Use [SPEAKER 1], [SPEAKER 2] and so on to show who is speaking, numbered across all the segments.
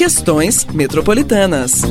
[SPEAKER 1] Questões metropolitanas.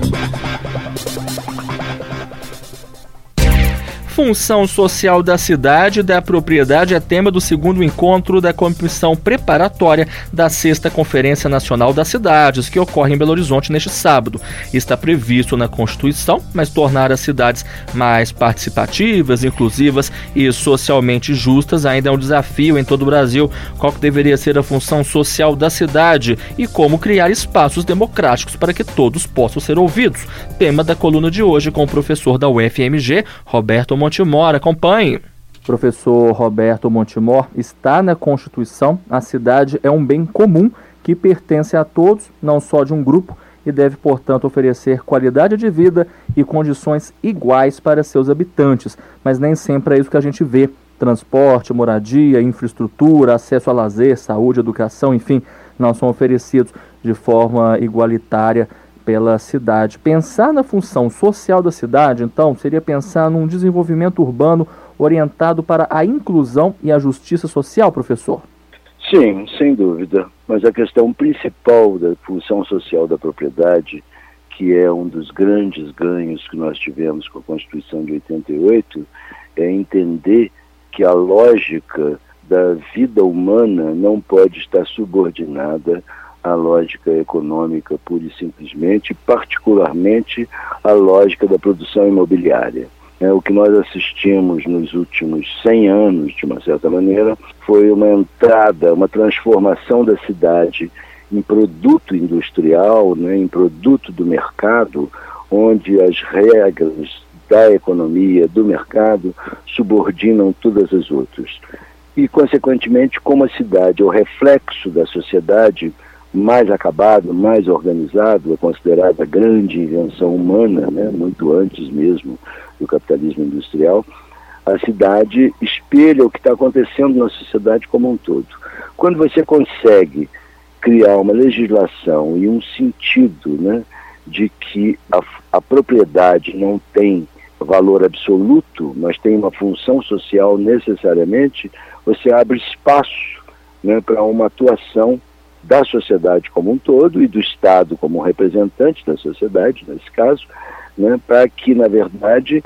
[SPEAKER 2] Função social da cidade e da propriedade é tema do segundo encontro da comissão preparatória da 6ª Conferência Nacional das Cidades, que ocorre em Belo Horizonte neste sábado. Está previsto na Constituição, mas tornar as cidades mais participativas, inclusivas e socialmente justas ainda é um desafio em todo o Brasil. Qual que deveria ser a função social da cidade e como criar espaços democráticos para que todos possam ser ouvidos? Tema da coluna de hoje com o professor da UFMG, Roberto Montemor. Acompanhe. Professor Roberto Montemor, está na Constituição, a cidade é um bem comum que pertence a todos, não só de um grupo, e deve, portanto, oferecer qualidade de vida e condições iguais para seus habitantes. Mas nem sempre é isso que a gente vê. Transporte, moradia, infraestrutura, acesso a lazer, saúde, educação, enfim, não são oferecidos de forma igualitária pela cidade. Pensar na função social da cidade, então, seria pensar num desenvolvimento urbano orientado para a inclusão e a justiça social, professor?
[SPEAKER 3] Sim, sem dúvida. Mas a questão principal da função social da propriedade, que é um dos grandes ganhos que nós tivemos com a Constituição de 88, é entender que a lógica da vida humana não pode estar subordinada a lógica econômica pura e simplesmente, particularmente a lógica da produção imobiliária. O que nós assistimos nos últimos 100 anos, de uma certa maneira, foi uma entrada, uma transformação da cidade em produto industrial, em produto do mercado, onde as regras da economia, do mercado, subordinam todas as outras. E, consequentemente, como a cidade é o reflexo da sociedade, mais acabado, mais organizado, é considerada a grande invenção humana, muito antes mesmo do capitalismo industrial, a cidade espelha o que está acontecendo na sociedade como um todo. Quando você consegue criar uma legislação e um sentido de que a propriedade não tem valor absoluto, mas tem uma função social necessariamente, você abre espaço para uma atuação da sociedade como um todo e do Estado como representante da sociedade, nesse caso, para que, na verdade,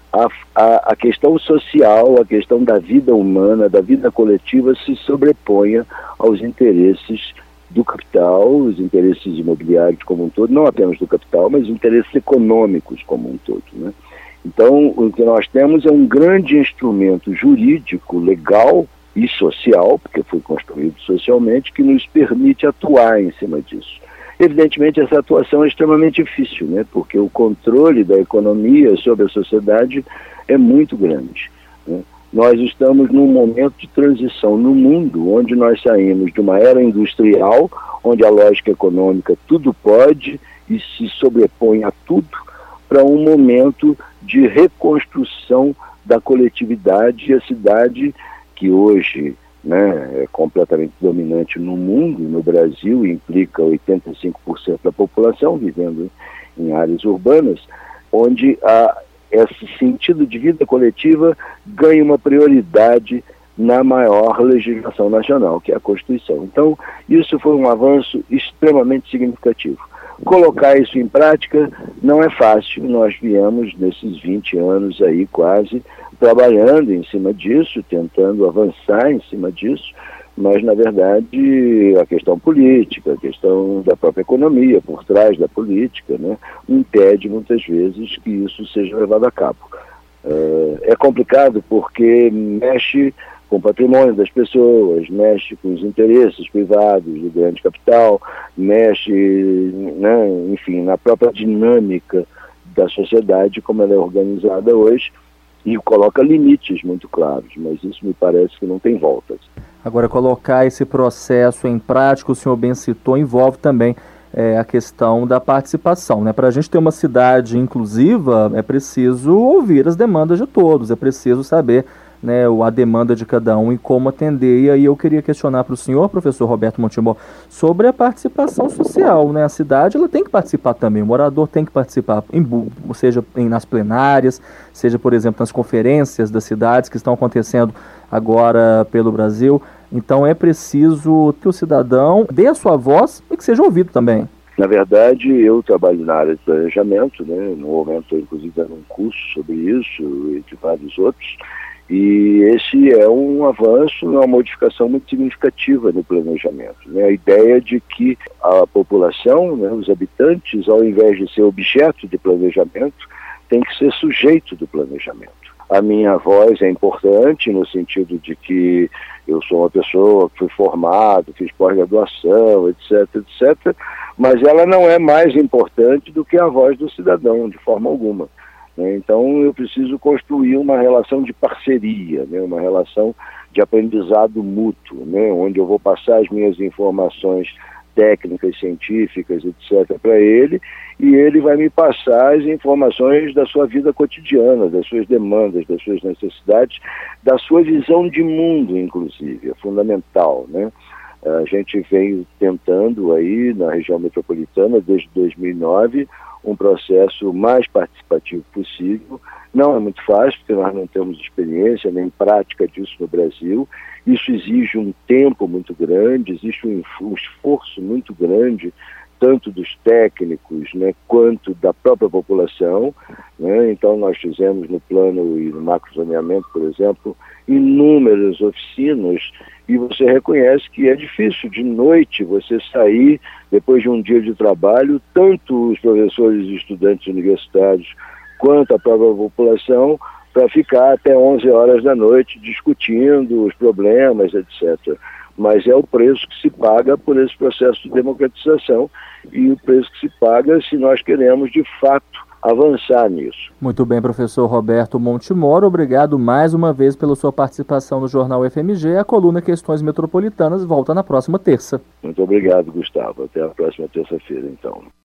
[SPEAKER 3] a questão social, a questão da vida humana, da vida coletiva se sobreponha aos interesses do capital, os interesses imobiliários como um todo, não apenas do capital, mas os interesses econômicos como um todo. Então, o que nós temos é um grande instrumento jurídico, legal e social, porque foi construído socialmente, que nos permite atuar em cima disso. Evidentemente, essa atuação é extremamente difícil, porque o controle da economia sobre a sociedade é muito grande. Nós estamos num momento de transição no mundo, onde nós saímos de uma era industrial, onde a lógica econômica tudo pode e se sobrepõe a tudo, para um momento de reconstrução da coletividade e a cidade, que hoje é completamente dominante no mundo, no Brasil, implica 85% da população vivendo em áreas urbanas, onde esse sentido de vida coletiva ganha uma prioridade na maior legislação nacional, que é a Constituição. Então, isso foi um avanço extremamente significativo. Colocar isso em prática não é fácil. Nós viemos nesses 20 anos aí quase trabalhando em cima disso, tentando avançar em cima disso, mas na verdade a questão política, a questão da própria economia por trás da política, impede muitas vezes que isso seja levado a cabo. É complicado porque mexe com o patrimônio das pessoas, mexe com os interesses privados do grande capital, mexe, enfim, na própria dinâmica da sociedade como ela é organizada hoje, e coloca limites muito claros, mas isso me parece que não tem voltas.
[SPEAKER 2] Agora, colocar esse processo em prática, o senhor bem citou, envolve também a questão da participação. Para a gente ter uma cidade inclusiva, é preciso ouvir as demandas de todos, é preciso saber a demanda de cada um e como atender. E aí eu queria questionar para o senhor, professor Roberto Montemor, sobre a participação social. A cidade ela tem que participar também, o morador tem que participar, seja nas plenárias, seja, por exemplo, nas conferências das cidades que estão acontecendo agora pelo Brasil. Então é preciso que o cidadão dê a sua voz e que seja ouvido também.
[SPEAKER 3] Na verdade, eu trabalho na área de planejamento, né? No momento estou inclusive dando um curso sobre isso, entre vários outros, e esse é um avanço, uma modificação muito significativa no planejamento, né? A ideia de que a população, né, os habitantes, ao invés de ser objeto de planejamento, tem que ser sujeito do planejamento. A minha voz é importante no sentido de que eu sou uma pessoa que fui formado, fiz pós-graduação, etc, etc, mas ela não é mais importante do que a voz do cidadão, de forma alguma, né? Então eu preciso construir uma relação de parceria, né? Uma relação de aprendizado mútuo, né? Onde eu vou passar as minhas informações técnicas, científicas, etc, para ele, e ele vai me passar as informações da sua vida cotidiana, das suas demandas, das suas necessidades, da sua visão de mundo, inclusive, é fundamental, né? A gente vem tentando aí, na região metropolitana, desde 2009, um processo mais participativo possível. Não é muito fácil, porque nós não temos experiência nem prática disso no Brasil. Isso exige um tempo muito grande, existe um esforço muito grande, tanto dos técnicos, né, quanto da própria população, né? Então nós fizemos no plano e no macrozoneamento, por exemplo, inúmeras oficinas, e você reconhece que é difícil de noite você sair, depois de um dia de trabalho, tanto os professores e estudantes universitários quanto a própria população, para ficar até 11 horas da noite discutindo os problemas, etc. Mas é o preço que se paga por esse processo de democratização e o preço que se paga se nós queremos, de fato, avançar nisso.
[SPEAKER 2] Muito bem, professor Roberto Montemor, obrigado mais uma vez pela sua participação no Jornal FMG. A coluna Questões Metropolitanas volta na próxima terça.
[SPEAKER 3] Muito obrigado, Gustavo. Até a próxima terça-feira, então.